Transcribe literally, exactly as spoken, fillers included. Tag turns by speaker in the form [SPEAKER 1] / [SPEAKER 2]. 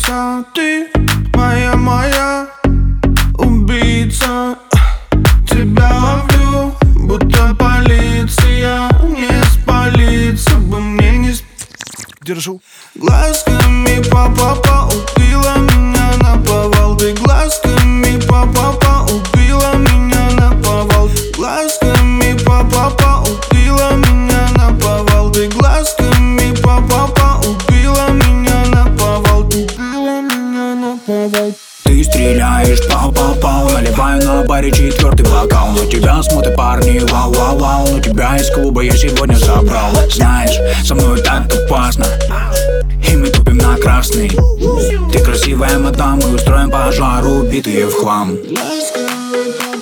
[SPEAKER 1] убийца. Ты моя, моя убийца. Тебя ловлю, будто полиция. Не спалиться бы мне, не сп...
[SPEAKER 2] Держу.
[SPEAKER 1] Глазками па-па-па убила меня наповал. Ты глазками па-па-па убила меня наповал. Глазками па-па-па убила меня наповал. Ты глазками па-па-па убила меня наповал. Ты убила меня наповал.
[SPEAKER 3] Ты стреляешь, пау-пау-пау. Наливаю на баре четвертый бокал. На тебя смотрят парни, вау-вау-вау. Но тебя из клуба я сегодня забрал. Знаешь, со мной так опасно, и мы тупим на красный. Ты красивая мадам, мы устроим пожар, убитые в хлам.
[SPEAKER 1] Глазками